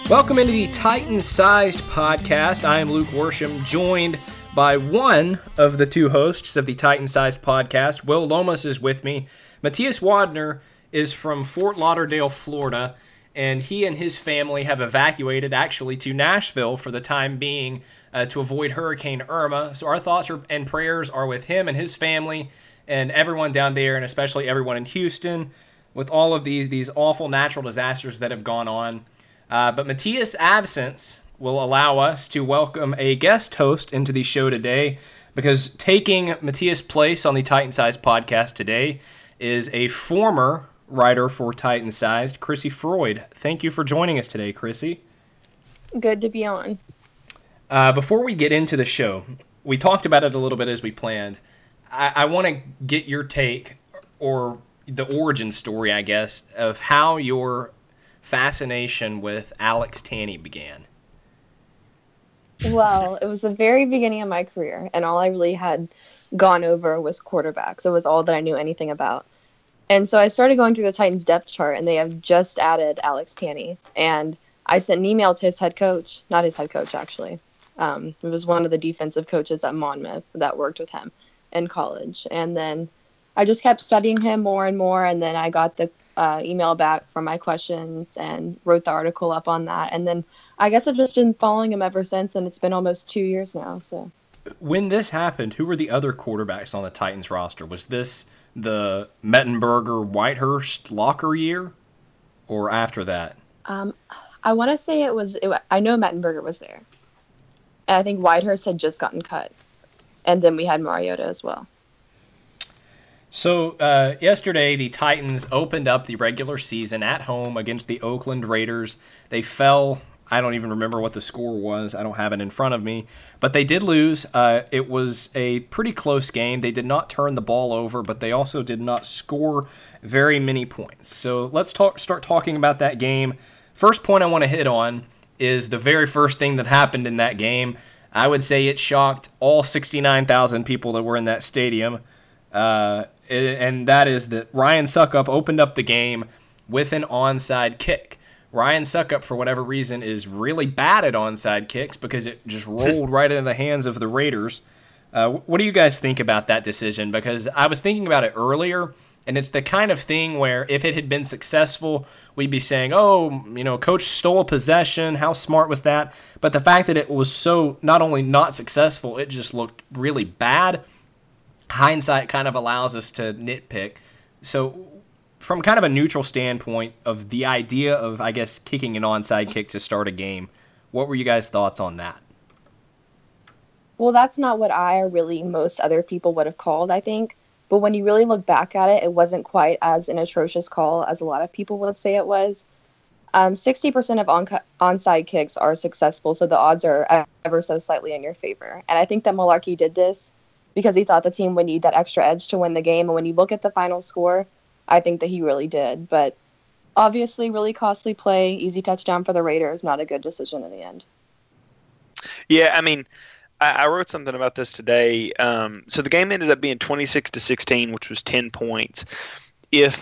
Welcome into the Titan-Sized Podcast. I am Luke Worsham, joined by one of the two hosts of the Titan-Sized Podcast. Will Lomas is with me. Matthias Wadner is from Fort Lauderdale, Florida, and he and his family have evacuated actually to Nashville for the time being to avoid Hurricane Irma. So our thoughts and prayers are with him and his family and everyone down there, and especially everyone in Houston with all of these awful natural disasters that have gone on. But Matthias' absence will allow us to welcome a guest host into the show today, because taking Matthias' place on the Titan-Sized Podcast today is a former writer for Titan-Sized, Chrissy Freud. Thank you for joining us today, Chrissy. Good to be on. Before we get into the show, we talked about it a little bit as we planned. I want to get your take, or the origin story, I guess, of how your fascination with Alex Tanney began. Well, it was the very beginning of my career, and all I really had gone over was quarterbacks. It was all that I knew anything about. And so I started going through the Titans depth chart, and they have just added Alex Tanney. And I sent an email to his head coach, not his head coach, actually. It was one of the defensive coaches at Monmouth that worked with him in college. And then I just kept studying him more and more, and then I got the email back from my questions and wrote the article up on that. And then I guess I've just been following him ever since, and it's been almost 2 years now. So, when this happened, who were the other quarterbacks on the Titans roster? Was this the Mettenberger, Whitehurst, Locker year, or after that? I want to say I know Mettenberger was there. And I think Whitehurst had just gotten cut. And then we had Mariota as well. So yesterday, the Titans opened up the regular season at home against the Oakland Raiders. They fell. I don't even remember what the score was. I don't have it in front of me. But they did lose. It was a pretty close game. They did not turn the ball over, but they also did not score very many points. So let's start talking about that game. First point I want to hit on is the very first thing that happened in that game. I would say it shocked all 69,000 people that were in that stadium. And that is that Ryan Succop opened up the game with an onside kick. Ryan Succop, for whatever reason, is really bad at onside kicks because it just rolled right into the hands of the Raiders. What do you guys think about that decision? Because I was thinking about it earlier, and it's the kind of thing where if it had been successful, we'd be saying, coach stole a possession. How smart was that? But the fact that it was so not only not successful, it just looked really bad. Hindsight kind of allows us to nitpick. So from kind of a neutral standpoint of the idea of, I guess, kicking an onside kick to start a game, what were you guys' thoughts on that? Well, that's not what I or really most other people would have called, I think. But when you really look back at it, it wasn't quite as an atrocious call as a lot of people would say it was. 60% of onside kicks are successful, so the odds are ever so slightly in your favor. And I think that Mularkey did this because he thought the team would need that extra edge to win the game. And when you look at the final score, I think that he really did. But obviously, really costly play, easy touchdown for the Raiders, not a good decision in the end. Yeah, I mean, I wrote something about this today. So the game ended up being 26-16, which was 10 points. If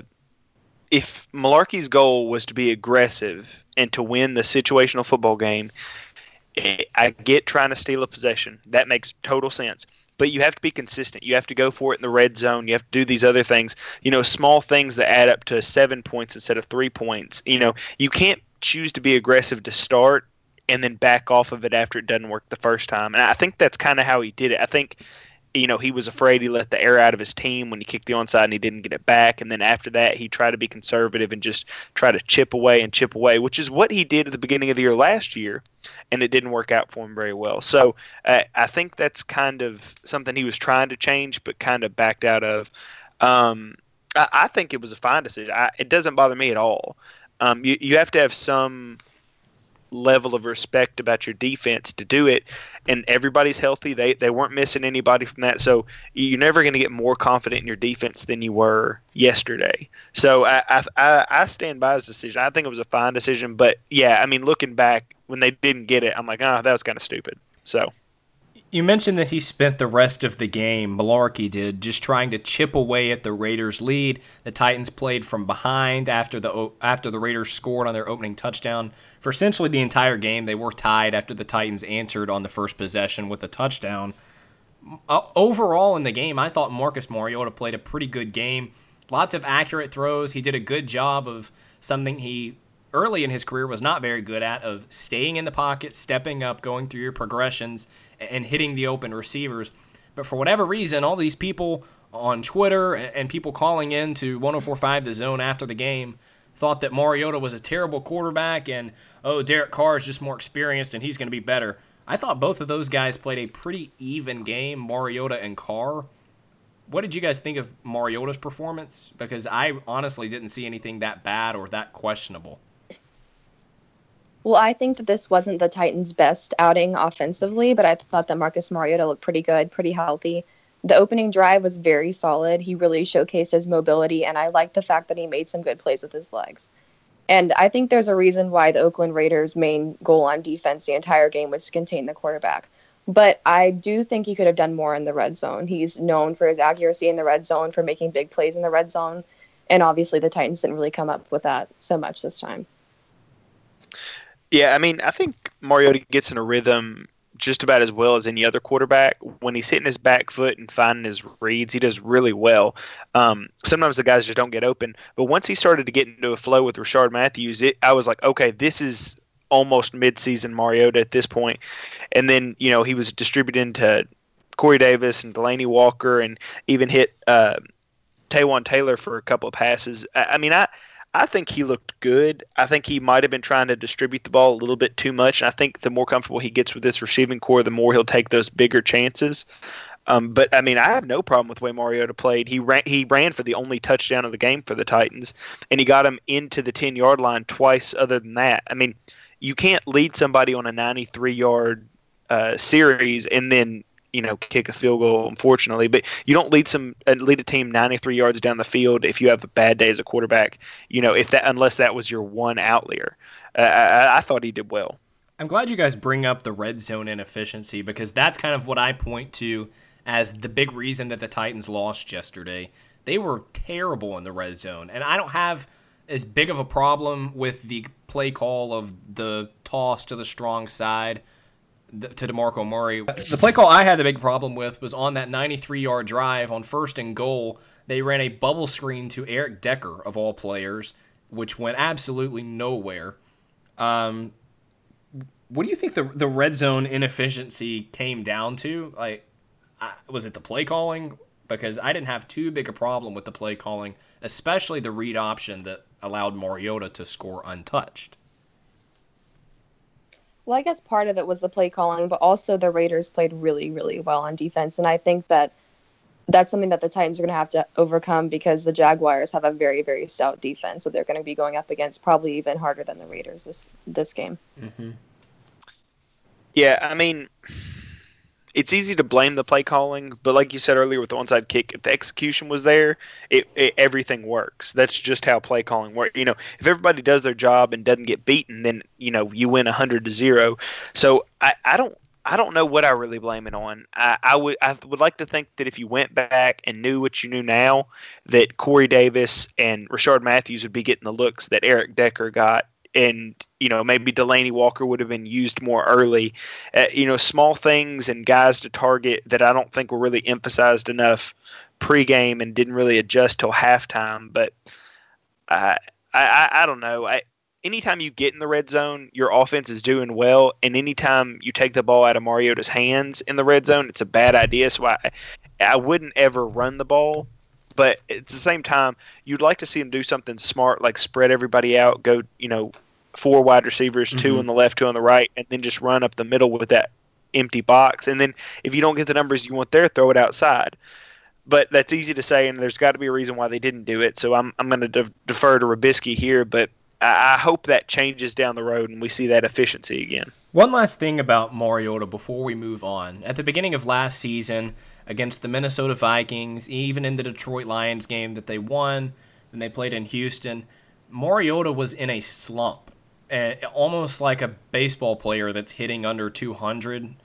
Mularkey's goal was to be aggressive and to win the situational football game, I get trying to steal a possession. That makes total sense. But you have to be consistent. You have to go for it in the red zone. You have to do these other things, small things that add up to 7 points instead of 3 points. You can't choose to be aggressive to start and then back off of it after it doesn't work the first time. And I think that's kind of how he did it. I think, he was afraid he let the air out of his team when he kicked the onside and he didn't get it back. And then after that, he tried to be conservative and just try to chip away, which is what he did at the beginning of the year last year. And it didn't work out for him very well. So I think that's kind of something he was trying to change but kind of backed out of. I think it was a fine decision. It doesn't bother me at all. You have to have some level of respect about your defense to do it, and everybody's healthy. They weren't missing anybody from that, so you're never going to get more confident in your defense than you were yesterday. So I stand by his decision. I think it was a fine decision, but yeah, I mean, looking back when they didn't get it, I'm like, that was kind of stupid. So You mentioned that he spent the rest of the game, Malarkey did, just trying to chip away at the Raiders' lead. The Titans played from behind after the Raiders scored on their opening touchdown. For essentially the entire game, they were tied after the Titans answered on the first possession with a touchdown. Overall in the game, I thought Marcus Mariota played a pretty good game. Lots of accurate throws. He did a good job of something he early in his career was not very good at, of staying in the pocket, stepping up, going through your progressions, and hitting the open receivers. But for whatever reason, all these people on Twitter and people calling in to 104.5 The Zone after the game thought that Mariota was a terrible quarterback and, oh, Derek Carr is just more experienced and he's going to be better. I thought both of those guys played a pretty even game, Mariota and Carr. What did you guys think of Mariota's performance? Because I honestly didn't see anything that bad or that questionable. Well, I think that this wasn't the Titans' best outing offensively, but I thought that Marcus Mariota looked pretty good, pretty healthy. The opening drive was very solid. He really showcased his mobility, and I liked the fact that he made some good plays with his legs. And I think there's a reason why the Oakland Raiders' main goal on defense the entire game was to contain the quarterback. But I do think he could have done more in the red zone. He's known for his accuracy in the red zone, for making big plays in the red zone. And obviously the Titans didn't really come up with that so much this time. Yeah, I mean, I think Mariota gets in a rhythm just about as well as any other quarterback. When he's hitting his back foot and finding his reads, he does really well. Sometimes the guys just don't get open. But once he started to get into a flow with Rashard Matthews, I was like, okay, this is almost midseason Mariota at this point. And then, he was distributing to Corey Davis and Delaney Walker and even hit Taywan Taylor for a couple of passes. I think he looked good. I think he might have been trying to distribute the ball a little bit too much. And I think the more comfortable he gets with this receiving core, the more he'll take those bigger chances. But I have no problem with the way Mariota played. He ran for the only touchdown of the game for the Titans, and he got him into the 10-yard line twice other than that. You can't lead somebody on a 93-yard series and then kick a field goal, unfortunately. But you don't lead a team 93 yards down the field if you have a bad day as a quarterback. Unless that was your one outlier. I thought he did well. I'm glad you guys bring up the red zone inefficiency, because that's kind of what I point to as the big reason that the Titans lost yesterday. They were terrible in the red zone, and I don't have as big of a problem with the play call of the toss to the strong side to DeMarco Murray. The play call I had the big problem with was on that 93-yard drive on 1st and goal. They ran a bubble screen to Eric Decker, of all players, which went absolutely nowhere. What do you think the red zone inefficiency came down to? Was it the play calling? Because I didn't have too big a problem with the play calling, especially the read option that allowed Mariota to score untouched. Well, I guess part of it was the play calling, but also the Raiders played really, really well on defense. And I think that that's something that the Titans are going to have to overcome, because the Jaguars have a very, very stout defense that they're going to be going up against, probably even harder than the Raiders this game. Mm-hmm. Yeah, it's easy to blame the play calling, but like you said earlier with the onside kick, if the execution was there, everything works. That's just how play calling works. If everybody does their job and doesn't get beaten, then you win 100-0. So I don't know what I really blame it on. I would like to think that if you went back and knew what you knew now, that Corey Davis and Rashard Matthews would be getting the looks that Eric Decker got. And, maybe Delaney Walker would have been used more early. Small things and guys to target that I don't think were really emphasized enough pregame and didn't really adjust till halftime. But I don't know. Anytime you get in the red zone, your offense is doing well. And anytime you take the ball out of Mariota's hands in the red zone, it's a bad idea. So I wouldn't ever run the ball. But at the same time, you'd like to see him do something smart, like spread everybody out, go, 4 wide receivers, 2 on the left, 2 on the right, and then just run up the middle with that empty box. And then if you don't get the numbers you want there, throw it outside. But that's easy to say, and there's got to be a reason why they didn't do it. So I'm going to defer to Robisky here, but I hope that changes down the road and we see that efficiency again. One last thing about Mariota before we move on. At the beginning of last season, against the Minnesota Vikings, even in the Detroit Lions game that they won, and they played in Houston, Mariota was in a slump, almost like a baseball player that's hitting under 200.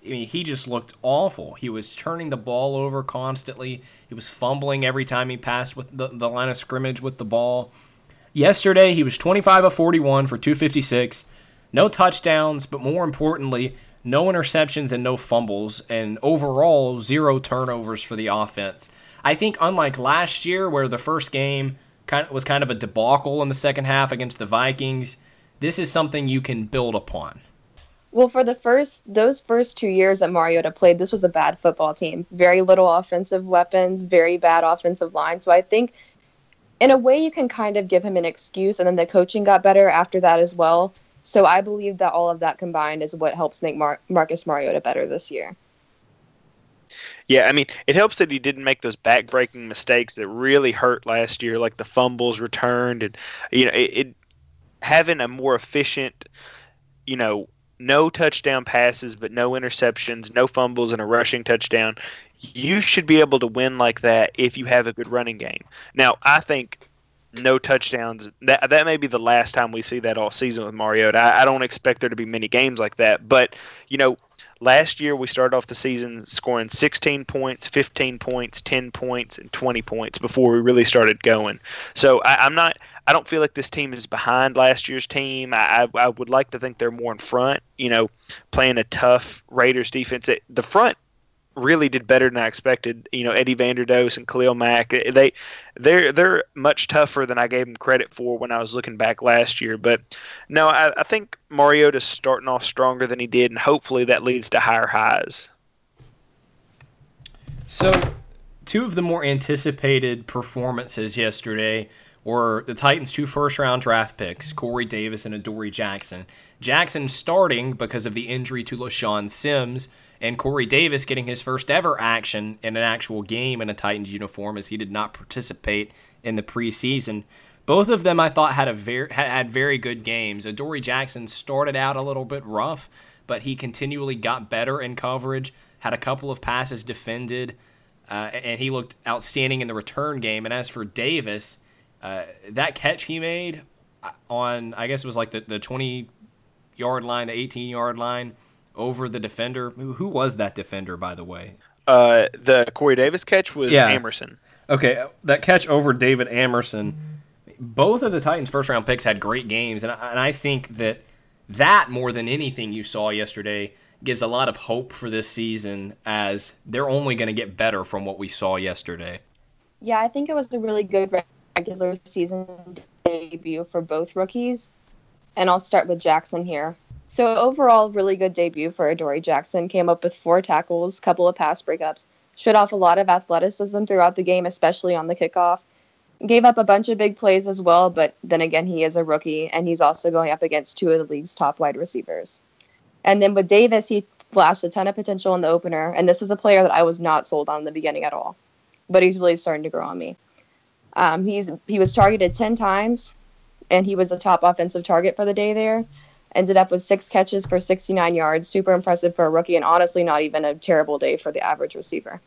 I mean, he just looked awful. He was turning the ball over constantly. He was fumbling every time he passed with the line of scrimmage with the ball. Yesterday, he was 25 of 41 for 256. No touchdowns, but more importantly, no interceptions and no fumbles, and overall 0 turnovers for the offense. I think unlike last year, where the first game was kind of a debacle in the second half against the Vikings, this is something you can build upon. Well, for those first 2 years that Mariota played, this was a bad football team. Very little offensive weapons, very bad offensive line. So I think in a way you can kind of give him an excuse, and then the coaching got better after that as well. So I believe that all of that combined is what helps make Marcus Mariota better this year. Yeah, I mean, it helps that he didn't make those back-breaking mistakes that really hurt last year, like the fumbles returned, and it having a more efficient, no touchdown passes, but no interceptions, no fumbles, and a rushing touchdown. You should be able to win like that if you have a good running game. Now, I think no touchdowns, that may be the last time we see that all season with Mariota. I don't expect there to be many games like that. But, last year we started off the season scoring 16 points, 15 points, 10 points, and 20 points before we really started going. So I don't feel like this team is behind last year's team. I would like to think they're more in front, playing a tough Raiders defense. The front really did better than I expected. Eddie Vanderdoes and Khalil Mack, they're much tougher than I gave them credit for when I was looking back last year. But no, I think Mariota's starting off stronger than he did, and hopefully that leads to higher highs. So, two of the more anticipated performances yesterday were the Titans' 2 first-round draft picks, Corey Davis and Adoree Jackson. Jackson starting because of the injury to LaShawn Sims, and Corey Davis getting his first ever action in an actual game in a Titans uniform, as he did not participate in the preseason. Both of them, I thought, had very good games. Adoree Jackson started out a little bit rough, but he continually got better in coverage, had a couple of passes defended, and he looked outstanding in the return game. And as for Davis, that catch he made on, I guess it was like the 20-yard line, the 18-yard line, over the defender. Who was that defender, by the way? The Corey Davis catch was Amerson. Okay, that catch over David Amerson. Both of the Titans' first-round picks had great games, and I think that more than anything you saw yesterday gives a lot of hope for this season, as they're only going to get better from what we saw yesterday. Yeah, I think it was a really good regular season debut for both rookies, and I'll start with Jackson here. So overall, really good debut for Adoree Jackson. Came up with 4 tackles, couple of pass breakups, showed off a lot of athleticism throughout the game, especially on the kickoff. Gave up a bunch of big plays as well, but then again, he is a rookie, and he's also going up against 2 of the league's top wide receivers. And then with Davis, he flashed a ton of potential in the opener, and this is a player that I was not sold on in the beginning at all, but he's really starting to grow on me. He was targeted 10 times, and he was the top offensive target for the day there. Ended up with 6 catches for 69 yards. Super impressive for a rookie, and honestly not even a terrible day for the average receiver.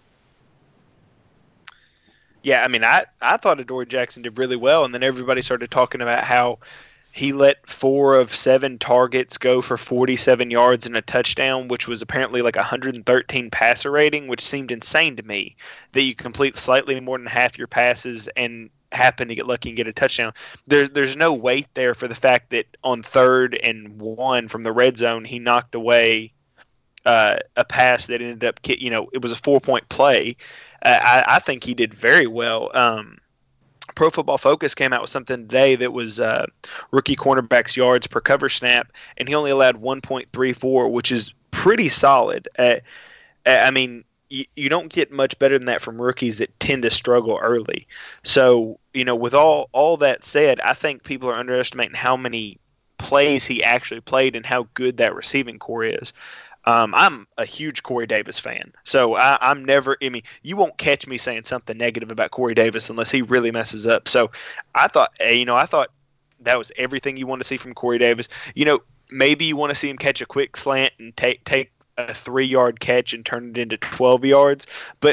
Yeah, I mean, I thought Adoree Jackson did really well, and then everybody started talking about how he let 4 of 7 targets go for 47 yards and a touchdown, which was apparently like 113 passer rating, which seemed insane to me, that you complete slightly more than half your passes and happen to get lucky and get a touchdown. There's no weight there for the fact that on 3rd and 1 from the red zone, he knocked away a pass that ended up, it was a 4-point play. I think he did very well. Pro Football Focus came out with something today that was rookie cornerbacks yards per cover snap, and he only allowed 1.34, which is pretty solid. I mean, you don't get much better than that from rookies that tend to struggle early. So, with all that said, I think people are underestimating how many plays he actually played and how good that receiving core is. I'm a huge Corey Davis fan, so I'm never. I mean, you won't catch me saying something negative about Corey Davis unless he really messes up. So, I thought that was everything you want to see from Corey Davis. Maybe you want to see him catch a quick slant and take a 3-yard catch and turn it into 12 yards. But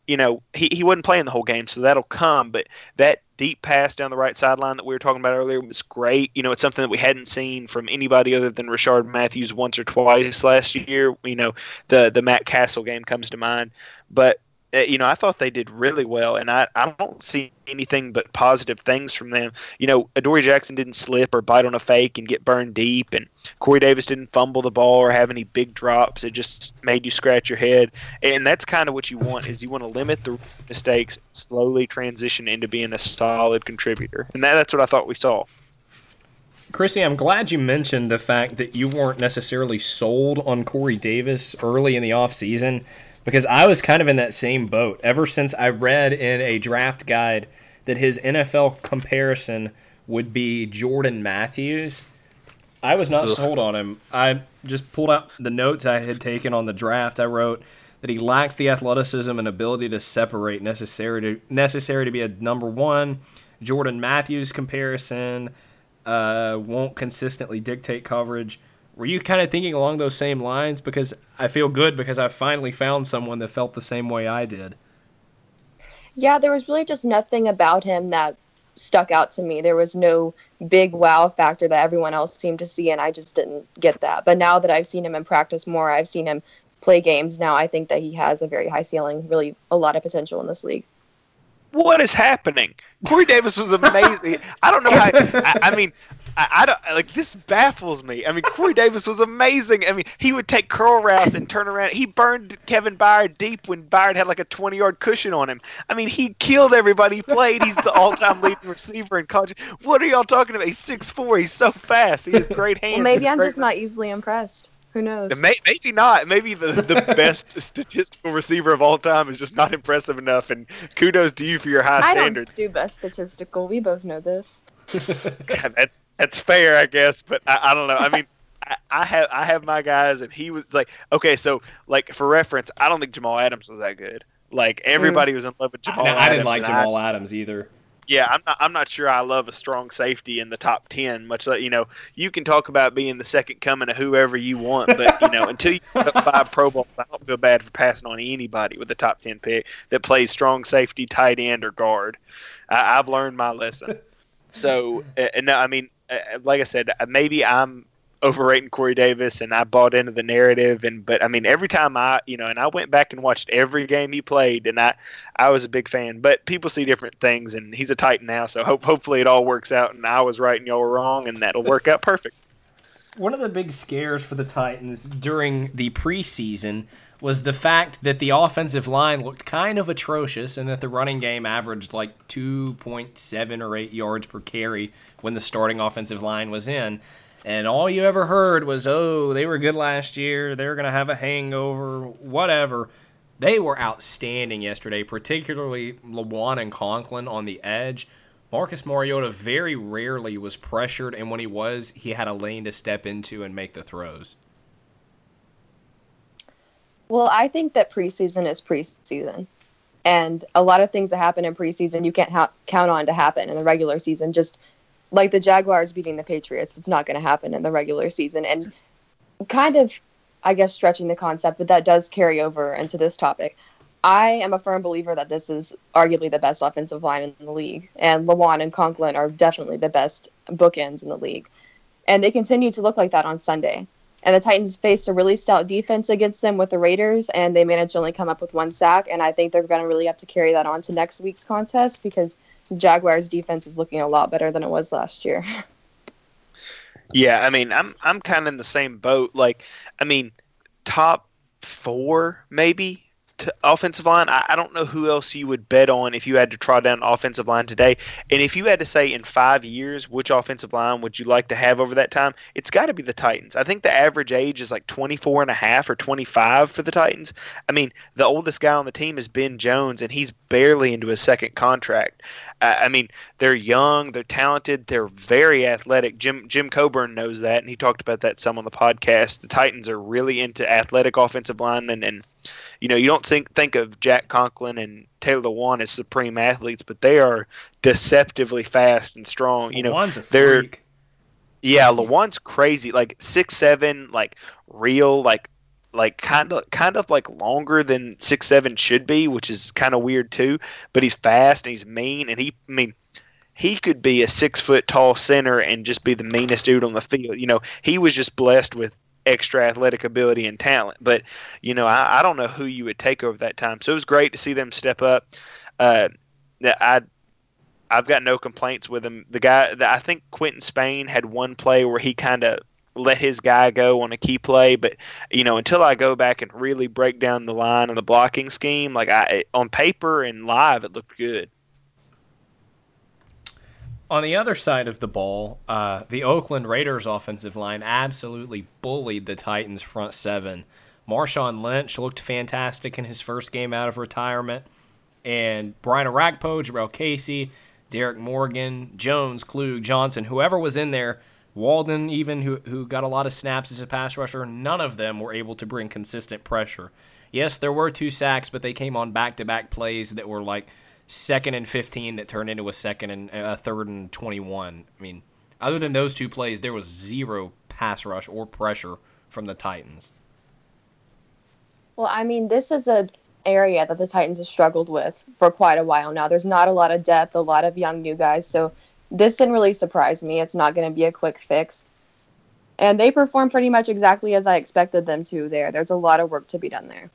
he wasn't playing the whole game, so that'll come. But that deep pass down the right sideline that we were talking about earlier was great. It's something that we hadn't seen from anybody other than Rashard Matthews once or twice last year. The Matt Castle game comes to mind. But I thought they did really well, and I don't see anything but positive things from them. Adoree Jackson didn't slip or bite on a fake and get burned deep, and Corey Davis didn't fumble the ball or have any big drops. It just made you scratch your head, and that's kind of what you want, is you want to limit the mistakes, slowly transition into being a solid contributor, and that's what I thought we saw. Chrissy, I'm glad you mentioned the fact that you weren't necessarily sold on Corey Davis early in the offseason, because I was kind of in that same boat ever since I read in a draft guide that his NFL comparison would be Jordan Matthews. I was not sold on him. I just pulled out the notes I had taken on the draft. I wrote that he lacks the athleticism and ability to separate necessary to be a number one. Jordan Matthews comparison won't consistently dictate coverage. Were you kind of thinking along those same lines? Because I feel good because I finally found someone that felt the same way I did. Yeah, there was really just nothing about him that stuck out to me. There was no big wow factor that everyone else seemed to see, and I just didn't get that. But now that I've seen him in practice more, I've seen him play games, now I think that he has a very high ceiling, really a lot of potential in this league. What is happening? Corey Davis was amazing. I don't know how. I don't like this. Baffles me. Corey Davis was amazing. He would take curl routes and turn around. He burned Kevin Byard deep when Byard had like a 20-yard cushion on him. He killed everybody he played. He's the all-time leading receiver in college. What are y'all talking about? He's 6'4". He's so fast. He has great hands. Well, maybe I'm just not easily impressed. Who knows? Maybe not. Maybe the best statistical receiver of all time is just not impressive enough. And kudos to you for your high standards. I don't do best statistical. We both know this. That's fair, I guess. But I don't know. I have my guys, and he was like, okay. So like for reference, I don't think Jamal Adams was that good. Like everybody was in love with Jamal. I didn't like Jamal Adams either. Yeah, I'm not sure I love a strong safety in the top 10, much like, you can talk about being the second coming of whoever you want, but, until you put up 5 Pro Bowls, I don't feel bad for passing on anybody with a top 10 pick that plays strong safety, tight end, or guard. I've learned my lesson. So, like I said, maybe I'm overrating Corey Davis, and I bought into the narrative, but every time and I went back and watched every game he played, and I was a big fan. But people see different things, and he's a Titan now, so hopefully it all works out, and I was right and y'all were wrong, and that'll work out perfect. One of the big scares for the Titans during the preseason was the fact that the offensive line looked kind of atrocious, and that the running game averaged like 2.7 or 8 yards per carry when the starting offensive line was in. And all you ever heard was, oh, they were good last year, they're going to have a hangover, whatever. They were outstanding yesterday, particularly Lewan and Conklin on the edge. Marcus Mariota very rarely was pressured, and when he was, he had a lane to step into and make the throws. Well, I think that preseason is preseason. And a lot of things that happen in preseason you can't count on to happen in the regular season. Just like the Jaguars beating the Patriots, it's not going to happen in the regular season. And kind of, I guess, stretching the concept, but that does carry over into this topic. I am a firm believer that this is arguably the best offensive line in the league. And Lewan and Conklin are definitely the best bookends in the league. And they continue to look like that on Sunday. And the Titans faced a really stout defense against them with the Raiders, and they managed to only come up with 1 sack. And I think they're going to really have to carry that on to next week's contest, because Jaguars defense is looking a lot better than it was last year. Yeah, I'm kind of in the same boat. Like, top 4 maybe to offensive line. I don't know who else you would bet on if you had to trot down an offensive line today. And if you had to say in 5 years, which offensive line would you like to have over that time, it's got to be the Titans. I think the average age is like 24 and a half or 25 for the Titans. The oldest guy on the team is Ben Jones, and he's barely into his second contract. They're young, they're talented, they're very athletic. Jim Coburn knows that, and he talked about that some on the podcast. The Titans are really into athletic offensive linemen, and you don't think of Jack Conklin and Taylor Lewan as supreme athletes, but they are deceptively fast and strong. Lewan's a freak. Yeah, Lewan's crazy. Like 6'7", like real, like like kind of like longer than 6'7" should be, which is kind of weird too. But he's fast and he's mean, and he could be a 6 foot tall center and just be the meanest dude on the field. He was just blessed with extra athletic ability and talent. But I don't know who you would take over that time. So it was great to see them step up. Uh, I've got no complaints with him. The guy, I think Quentin Spain had one play where he kind of let his guy go on a key play, but until I go back and really break down the line and the blocking scheme, like on paper and live, it looked good. On the other side of the ball, the Oakland Raiders offensive line absolutely bullied the Titans front seven. Marshawn Lynch looked fantastic in his first game out of retirement, and Brian Orakpo, Jarrell Casey, Derek Morgan, Jones, Klug, Johnson, whoever was in there, Walden even, who got a lot of snaps as a pass rusher, none of them were able to bring consistent pressure. Yes, there were 2 sacks, but they came on back-to-back plays that were like 2nd and 15 that turned into a 3rd and 21. I mean, other than those 2 plays, there was 0 pass rush or pressure from the Titans. Well, I mean, this is an area that the Titans have struggled with for quite a while now. There's not a lot of depth, a lot of young new guys, so this didn't really surprise me. It's not going to be a quick fix. And they performed pretty much exactly as I expected them to there. There's a lot of work to be done there.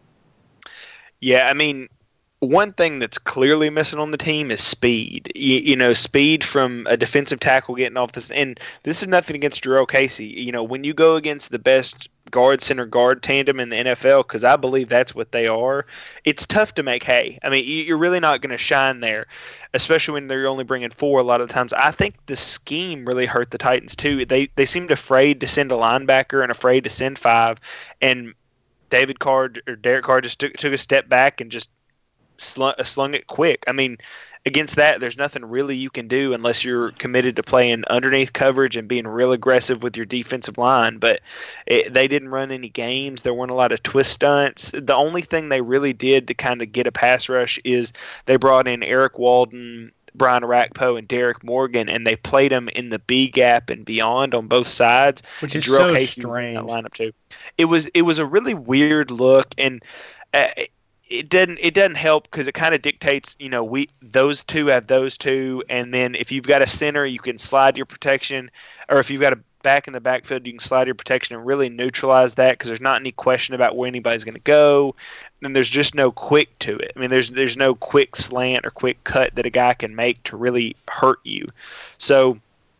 Yeah, I mean, one thing that's clearly missing on the team is speed. Speed from a defensive tackle getting off this. And this is nothing against Jarrell Casey. When you go against the best guard center guard tandem in the NFL, because I believe that's what they are, it's tough to make hay. I mean, you're really not going to shine there, especially when they're only bringing 4 a lot of times. I think the scheme really hurt the Titans too. They seemed afraid to send a linebacker and afraid to send 5, and Derek Carr just took a step back and just slung it quick. I mean, against that, there's nothing really you can do unless you're committed to playing underneath coverage and being real aggressive with your defensive line. But they didn't run any games. There weren't a lot of twist stunts. The only thing they really did to kind of get a pass rush is they brought in Eric Walden, Brian Orakpo, and Derek Morgan, and they played them in the B gap and beyond on both sides. Which is so strange. That lineup too. It was a really weird look, and it doesn't help because it kind of dictates, those 2 have those 2, and then if you've got a center, you can slide your protection, or if you've got a back in the backfield, you can slide your protection and really neutralize that because there's not any question about where anybody's going to go, and there's just no quick to it. I mean, there's no quick slant or quick cut that a guy can make to really hurt you. So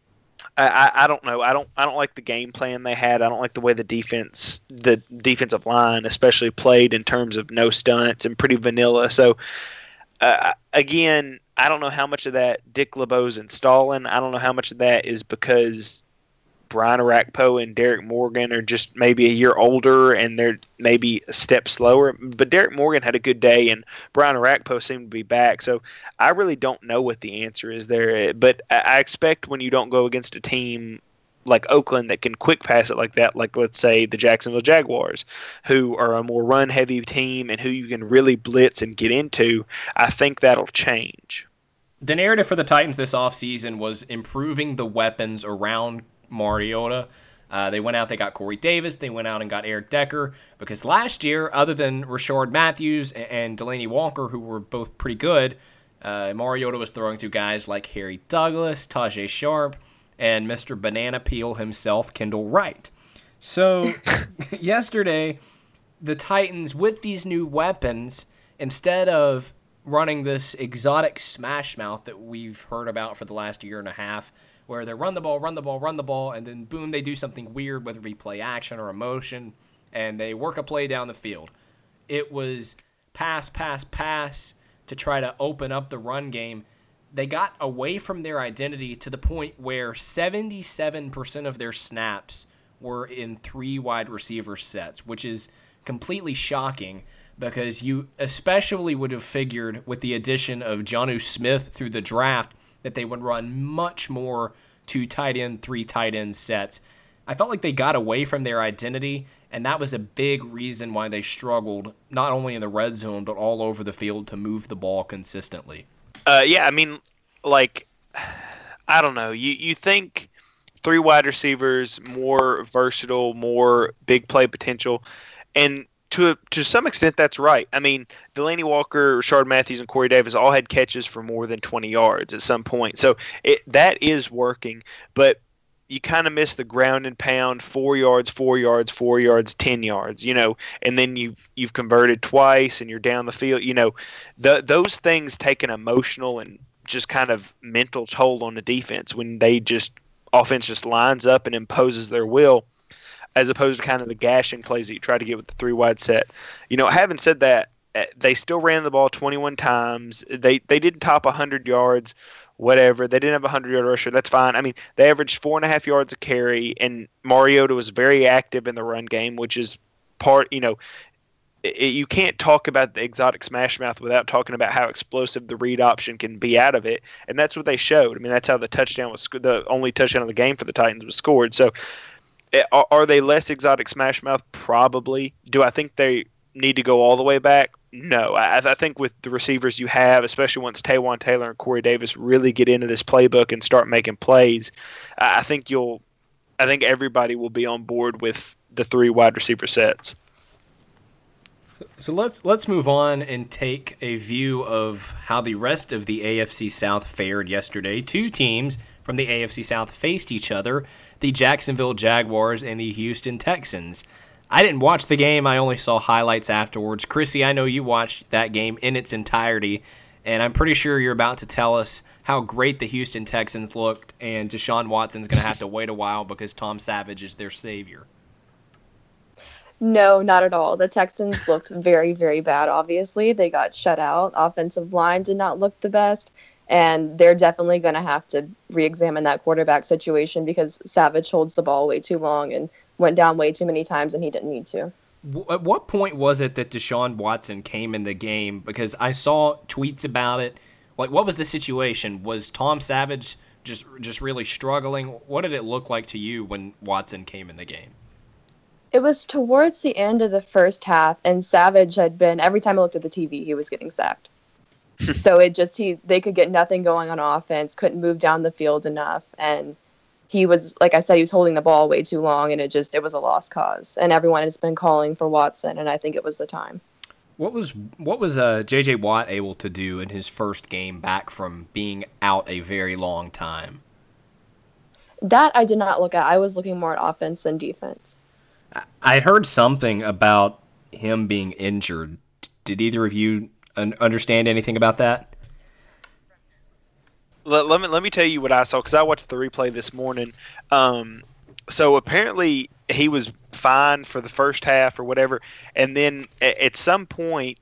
I don't know. I don't like the game plan they had. I don't like the way the defensive line especially played in terms of no stunts and pretty vanilla. So again, I don't know how much of that Dick LeBeau's installing. I don't know how much of that is because Brian Orakpo and Derek Morgan are just maybe a year older and they're maybe a step slower. But Derek Morgan had a good day and Brian Orakpo seemed to be back. So I really don't know what the answer is there. But I expect when you don't go against a team like Oakland that can quick pass it like that, like let's say the Jacksonville Jaguars, who are a more run-heavy team and who you can really blitz and get into, I think that'll change. The narrative for the Titans this offseason was improving the weapons around Mariota. They went out, they got Corey Davis, they went out and got Eric Decker, because last year, other than Rashard Matthews and Delaney Walker, who were both pretty good, Mariota was throwing to guys like Harry Douglas, Tajay Sharp, and Mr. Banana Peel himself, Kendall Wright. So, yesterday, the Titans, with these new weapons, instead of running this exotic smash mouth that we've heard about for the last year and a half, where they run the ball, and then boom, they do something weird, whether it be play action or emotion, and they work a play down the field. It was pass to try to open up the run game. They got away from their identity to the point where 77% of their snaps were in 3 wide receiver sets, which is completely shocking because you especially would have figured with the addition of Jonnu Smith through the draft that they would run much more 2 tight end, 3 tight end sets. I felt like they got away from their identity, and that was a big reason why they struggled, not only in the red zone, but all over the field to move the ball consistently. Yeah, I mean, like, I don't know. You think 3 wide receivers, more versatile, more big play potential. And to some extent, that's right. I mean, Delaney Walker, Rashard Matthews, and Corey Davis all had catches for more than 20 yards at some point. So that is working, but you kind of miss the ground and pound, 4 yards, 4 yards, 4 yards, 10 yards, and then you've converted twice and you're down the field. Those things take an emotional and just kind of mental toll on the defense when offense just lines up and imposes their will, as opposed to kind of the gashing plays that you try to get with the 3-wide set. Having said that, they still ran the ball 21 times. They didn't top 100 yards, whatever. They didn't have a 100-yard rusher. That's fine. I mean, they averaged 4.5 yards a carry, and Mariota was very active in the run game, which is you can't talk about the exotic smash mouth without talking about how explosive the read option can be out of it, and that's what they showed. I mean, that's how the only touchdown of the game for the Titans was scored. So, are they less exotic smash mouth? Probably. Do I think they need to go all the way back? No. I think with the receivers you have, especially once Taywan Taylor and Corey Davis really get into this playbook and start making plays, I think everybody will be on board with the 3 wide receiver sets. So let's move on and take a view of how the rest of the AFC South fared yesterday. 2 teams from the AFC South faced each other, the Jacksonville Jaguars and the Houston Texans. I didn't watch the game. I only saw highlights afterwards. Chrissy, I know you watched that game in its entirety, and I'm pretty sure you're about to tell us how great the Houston Texans looked, and Deshaun Watson's going to have to wait a while because Tom Savage is their savior. No, not at all. The Texans looked very, very bad, obviously. They got shut out. Offensive line did not look the best. And they're definitely going to have to re-examine that quarterback situation because Savage holds the ball way too long and went down way too many times and he didn't need to. At what point was it that Deshaun Watson came in the game? Because I saw tweets about it. Like, what was the situation? Was Tom Savage just really struggling? What did it look like to you when Watson came in the game? It was towards the end of the first half, and Savage had been, every time I looked at the TV, he was getting sacked. So they could get nothing going on offense, couldn't move down the field enough, and he was, like I said, he was holding the ball way too long, and it was a lost cause. And everyone has been calling for Watson, and I think it was the time. What was J.J. Watt able to do in his first game back from being out a very long time? That I did not look at. I was looking more at offense than defense. I heard something about him being injured. Did either of you understand anything about that? Let me tell you what I saw, because I watched the replay this morning. So apparently he was fine for the first half or whatever, and then at some point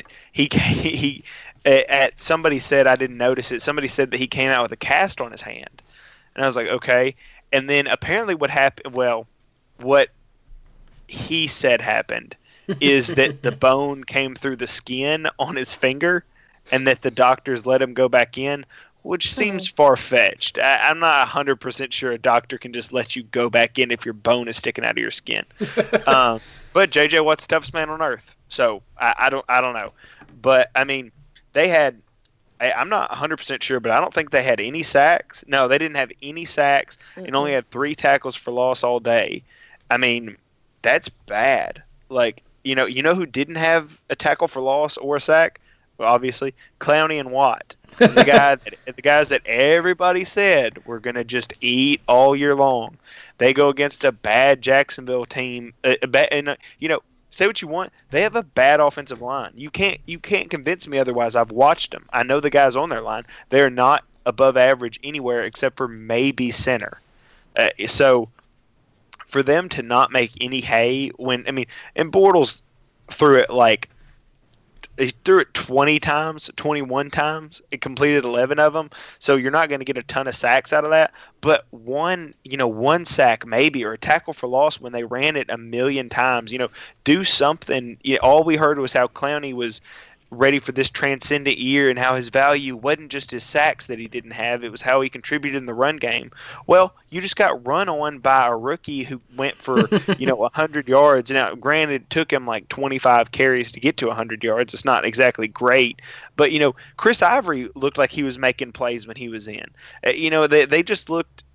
somebody said, I didn't notice it, somebody said that he came out with a cast on his hand, and I was like, okay. And then apparently what he said happened is that the bone came through the skin on his finger and that the doctors let him go back in, which seems far-fetched. I'm not 100% sure a doctor can just let you go back in if your bone is sticking out of your skin. But J.J. Watt's the toughest man on earth, so I don't know. But, I mean, they had – I'm not 100% sure, but I don't think they had any sacks. No, they didn't have any sacks and only had 3 tackles for loss all day. I mean, that's bad. Like, you know who didn't have a tackle for loss or a sack? Well, obviously, Clowney and Watt. The guys that everybody said were going to just eat all year long. They go against a bad Jacksonville team. Say what you want. They have a bad offensive line. You can't convince me otherwise. I've watched them. I know the guys on their line. They're not above average anywhere except for maybe center. So for them to not make any hay and Bortles threw it he threw it 20 times, 21 times. It completed 11 of them. So you're not going to get a ton of sacks out of that. But one sack maybe, or a tackle for loss when they ran it a million times. Do something. All we heard was how Clowney was ready for this transcendent year and how his value wasn't just his sacks that he didn't have. It was how he contributed in the run game. Well, you just got run on by a rookie who went for 100 yards. Now, granted, it took him like 25 carries to get to 100 yards. It's not exactly great. But, Chris Ivory looked like he was making plays when he was in. They just looked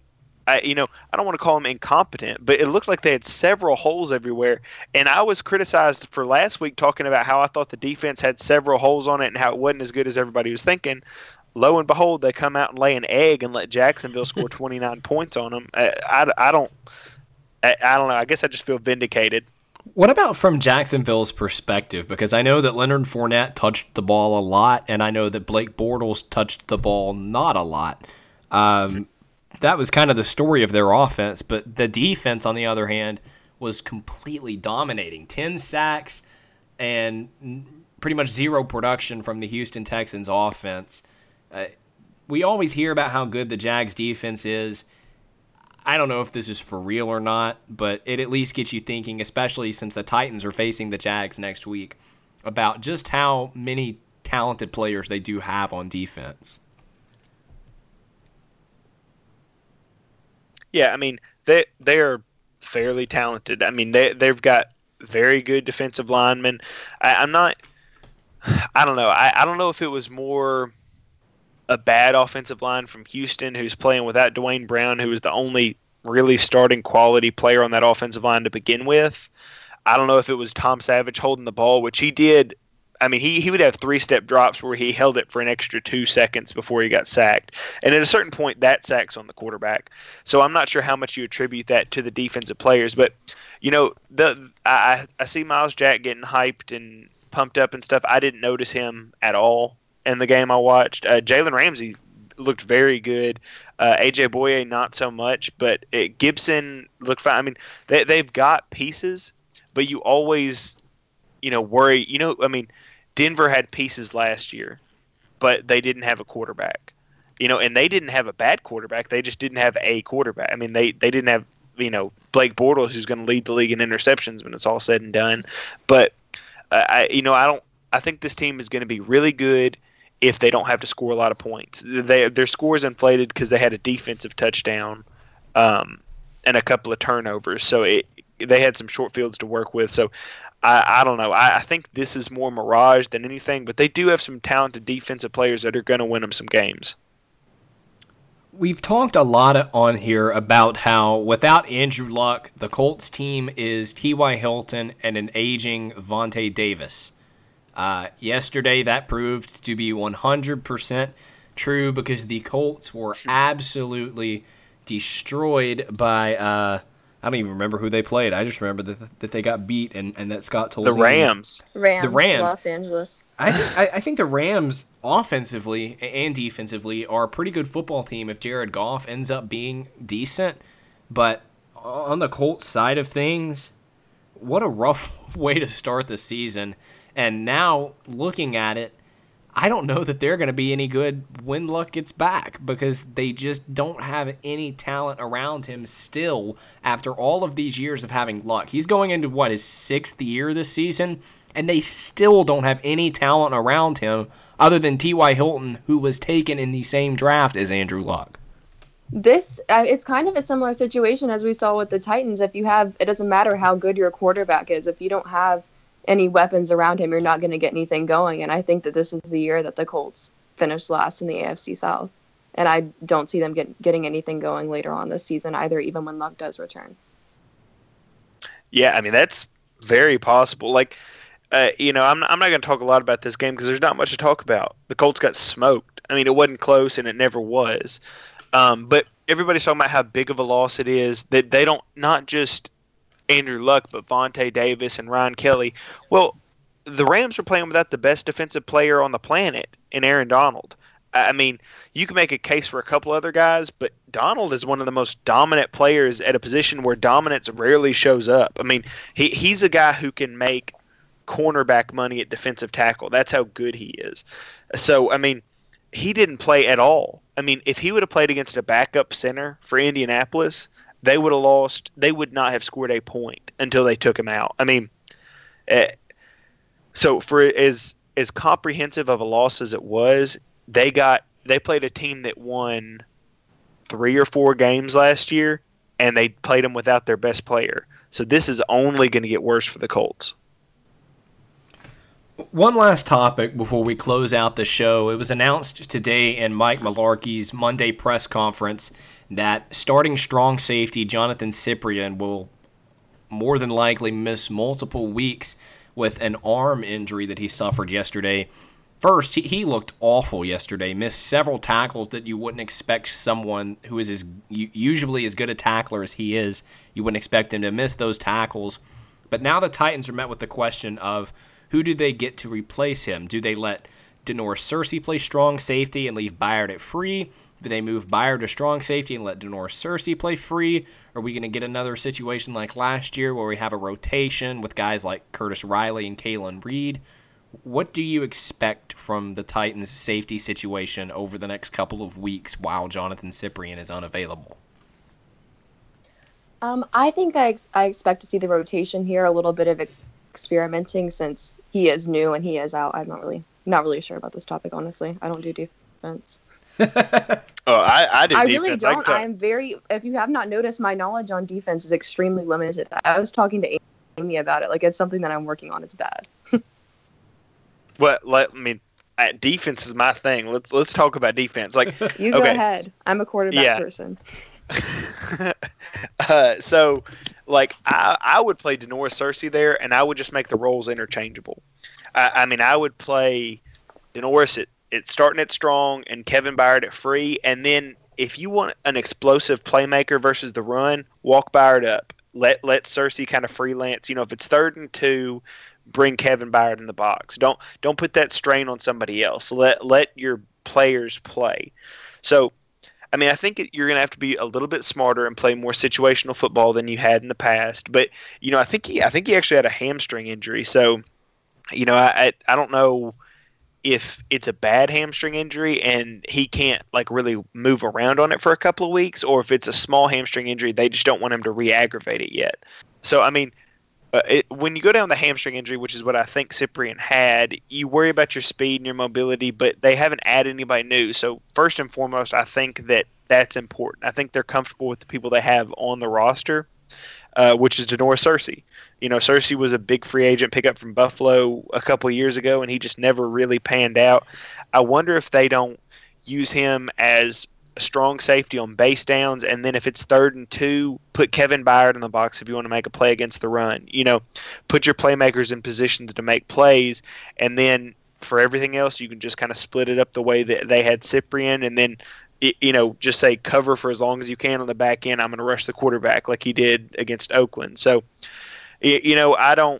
I don't want to call them incompetent, but it looked like they had several holes everywhere. And I was criticized for last week talking about how I thought the defense had several holes on it and how it wasn't as good as everybody was thinking. Lo and behold, they come out and lay an egg and let Jacksonville score 29 points on them. I don't know. I guess I just feel vindicated. What about from Jacksonville's perspective? Because I know that Leonard Fournette touched the ball a lot, and I know that Blake Bortles touched the ball not a lot. That was kind of the story of their offense, but the defense, on the other hand, was completely dominating. 10 sacks and pretty much zero production from the Houston Texans offense. We always hear about how good the Jags defense is. I don't know if this is for real or not, but it at least gets you thinking, especially since the Titans are facing the Jags next week, about just how many talented players they do have on defense. Yeah, I mean, they're fairly talented. I mean, they've got very good defensive linemen. I'm not. I don't know. I don't know if it was more a bad offensive line from Houston, who's playing without Dwayne Brown, who was the only really starting quality player on that offensive line to begin with. I don't know if it was Tom Savage holding the ball, which he did. I mean, he would have 3-step drops where he held it for an extra 2 seconds before he got sacked. And at a certain point, that sack's on the quarterback. So I'm not sure how much you attribute that to the defensive players. But, I see Miles Jack getting hyped and pumped up and stuff. I didn't notice him at all in the game I watched. Jalen Ramsey looked very good. A.J. Boye, not so much. But Gibson looked fine. I mean, they've got pieces, but you always, worry. Denver had pieces last year, but they didn't have a quarterback. And they didn't have a bad quarterback. They just didn't have a quarterback. I mean, they didn't have, Blake Bortles, who's going to lead the league in interceptions when it's all said and done. But I think this team is going to be really good if they don't have to score a lot of points. Their scores inflated because they had a defensive touchdown and a couple of turnovers. So they had some short fields to work with. So I don't know. I think this is more mirage than anything, but they do have some talented defensive players that are going to win them some games. We've talked a lot on here about how without Andrew Luck, the Colts team is T.Y. Hilton and an aging Vontae Davis. Yesterday, that proved to be 100% true because the Colts were absolutely destroyed by I don't even remember who they played. I just remember that they got beat and that Scott Tolzien. The Rams. The Rams. Los Angeles. I think the Rams offensively and defensively are a pretty good football team if Jared Goff ends up being decent. But on the Colts side of things, what a rough way to start the season. And now, looking at it, I don't know that they're going to be any good when Luck gets back because they just don't have any talent around him still after all of these years of having Luck. He's going into, his 6th year this season, and they still don't have any talent around him other than T.Y. Hilton, who was taken in the same draft as Andrew Luck. It's kind of a similar situation as we saw with the Titans. It doesn't matter how good your quarterback is. If you don't have any weapons around him, you're not going to get anything going. And I think that this is the year that the Colts finish last in the AFC South. And I don't see them getting anything going later on this season either, even when Luck does return. Yeah, I mean, that's very possible. I'm not going to talk a lot about this game because there's not much to talk about. The Colts got smoked. I mean, it wasn't close, and it never was. But everybody's talking about how big of a loss it is, that they don't, not just Andrew Luck, but Vontae Davis and Ryan Kelly. Well, the Rams are playing without the best defensive player on the planet in Aaron Donald. I mean, you can make a case for a couple other guys, but Donald is one of the most dominant players at a position where dominance rarely shows up. I mean, he's a guy who can make cornerback money at defensive tackle. That's how good he is. So, I mean, he didn't play at all. I mean, if he would have played against a backup center for Indianapolis, they would have lost. They would not have scored a point until they took him out. I mean, so for as comprehensive of a loss as it was, they played a team that won 3 or 4 games last year, and they played them without their best player. So this is only going to get worse for the Colts. One last topic before we close out the show. It was announced today in Mike Mularkey's Monday press conference that starting strong safety Jonathan Cyprien will more than likely miss multiple weeks with an arm injury that he suffered yesterday. First, he looked awful yesterday, missed several tackles that you wouldn't expect someone who is usually as good a tackler as he is. You wouldn't expect him to miss those tackles. But now the Titans are met with the question of who do they get to replace him? Do they let Denoris Searcy play strong safety and leave Byard at free? Do they move Byard to strong safety and let Denoris Searcy play free? Are we going to get another situation like last year where we have a rotation with guys like Curtis Riley and Kalen Reed? What do you expect from the Titans' safety situation over the next couple of weeks while Jonathan Cyprien is unavailable? I think I expect to see the rotation here, a little bit of experimenting since he is new and he is out. I'm not really sure about this topic, honestly. I don't do defense. I do. I defense. really don't. I am very. If you have not noticed, my knowledge on defense is extremely limited. I was talking to Amy about it. Like, it's something that I'm working on. It's bad. Defense is my thing. Let's talk about defense. Like, you go ahead. I'm a quarterback person. So, like, I would play Denoris Searcy there, and I would just make the roles interchangeable. I would play Denoris at starting at strong and Kevin Byard at free, and then if you want an explosive playmaker versus the run, walk Byard up. Let Searcy kind of freelance. If it's 3rd and 2, bring Kevin Byard in the box. Don't put that strain on somebody else. Let your players play. So, I think you're going to have to be a little bit smarter and play more situational football than you had in the past. But I think he actually had a hamstring injury. So, I don't know if it's a bad hamstring injury and he can't really move around on it for a couple of weeks, or if it's a small hamstring injury, they just don't want him to re-aggravate it yet. So, when you go down the hamstring injury, which is what I think Cyprien had, you worry about your speed and your mobility, but they haven't added anybody new. So first and foremost, I think that's important. I think they're comfortable with the people they have on the roster, which is Denoris Searcy. Searcy was a big free agent pickup from Buffalo a couple of years ago, and he just never really panned out. I wonder if they don't use him as a strong safety on base downs, and then if it's 3rd and 2, put Kevin Byard in the box if you want to make a play against the run. Put your playmakers in positions to make plays, and then for everything else, you can just kind of split it up the way that they had Cyprien, and then just say cover for as long as you can on the back end. I'm going to rush the quarterback like he did against Oakland. So, I don't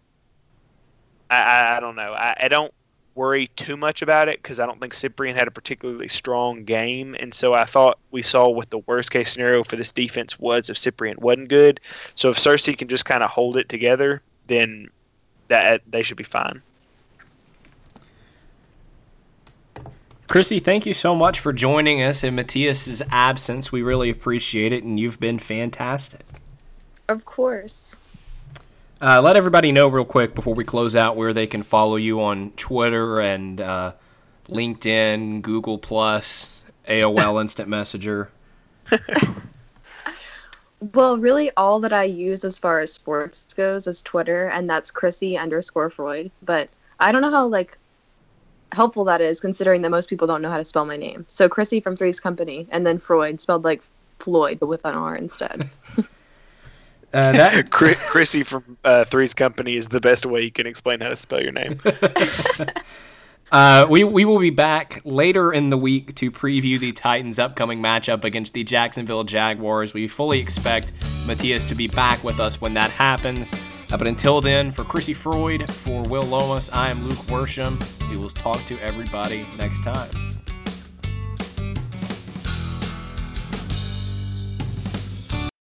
know. I don't worry too much about it because I don't think Cyprien had a particularly strong game, and so I thought we saw what the worst case scenario for this defense was if Cyprien wasn't good. So if Searcy can just kind of hold it together, then they should be fine. Chrissy, thank you so much for joining us in Matthias's absence. We really appreciate it, and you've been fantastic. Of course. Let everybody know real quick before we close out where they can follow you on Twitter and LinkedIn, Google+, AOL Instant Messenger. Well, really all that I use as far as sports goes is Twitter, and that's Chrissy_Freud. But I don't know how helpful that is, considering that most people don't know how to spell my name. So Chrissy from Three's Company, and then Freud, spelled like Floyd, but with an R instead. Chrissy from Three's Company is the best way you can explain how to spell your name. We will be back later in the week to preview the Titans' upcoming matchup against the Jacksonville Jaguars. We fully expect Matthias to be back with us when that happens. But until then, for Chrissy Freud, for Will Lomas, I am Luke Worsham. We will talk to everybody next time.